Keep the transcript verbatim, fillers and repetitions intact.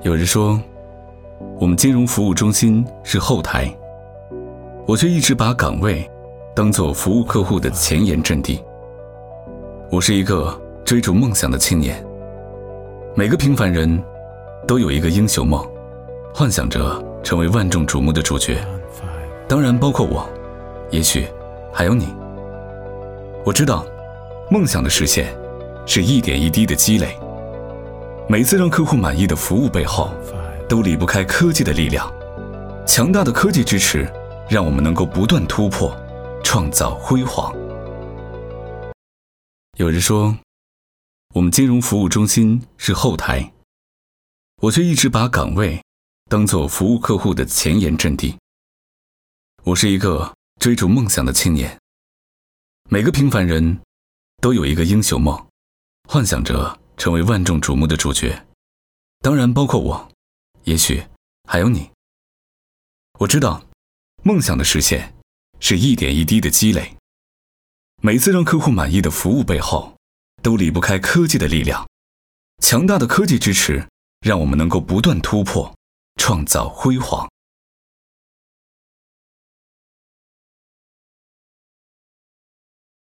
有人说，我们金融服务中心是后台，我却一直把岗位当作服务客户的前沿阵地。我是一个追逐梦想的青年，每个平凡人都有一个英雄梦，幻想着成为万众瞩目的主角，当然包括我，也许还有你。我知道，梦想的实现是一点一滴的积累，每次让客户满意的服务背后，都离不开科技的力量。强大的科技支持，让我们能够不断突破，创造辉煌。有人说，我们金融服务中心是后台，我却一直把岗位当作服务客户的前沿阵地。我是一个追逐梦想的青年，每个平凡人都有一个英雄梦，幻想着成为万众瞩目的主角，当然包括我，也许还有你。我知道，梦想的实现是一点一滴的积累，每次让客户满意的服务背后，都离不开科技的力量。强大的科技支持，让我们能够不断突破，创造辉煌。